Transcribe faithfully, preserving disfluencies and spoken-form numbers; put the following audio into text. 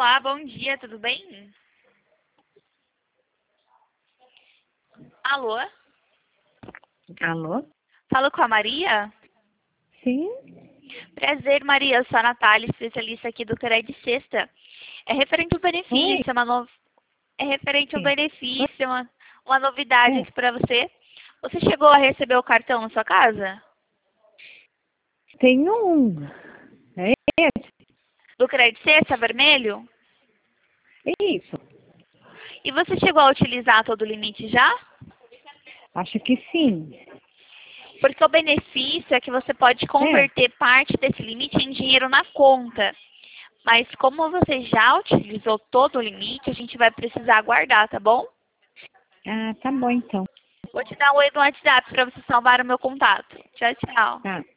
Olá, bom dia, tudo bem? Alô? Alô? Falo com a Maria? Sim? Prazer, Maria. Eu sou a Natália, especialista aqui do Crédito Sexta. É referente ao Oi? benefício, uma no... é referente ao Sim. benefício, uma, uma novidade É. aqui para você. Você chegou a receber o cartão na sua casa? Tem um. É esse? Do Crédito Sexta, vermelho? É isso. E você chegou a utilizar todo o limite já? Acho que sim. Porque o benefício é que você pode É. converter parte desse limite em dinheiro na conta. Mas como você já utilizou todo o limite, a gente vai precisar aguardar, tá bom? Ah, tá bom então. Vou te dar um oi no WhatsApp para você salvar o meu contato. Tchau, tchau. Tá.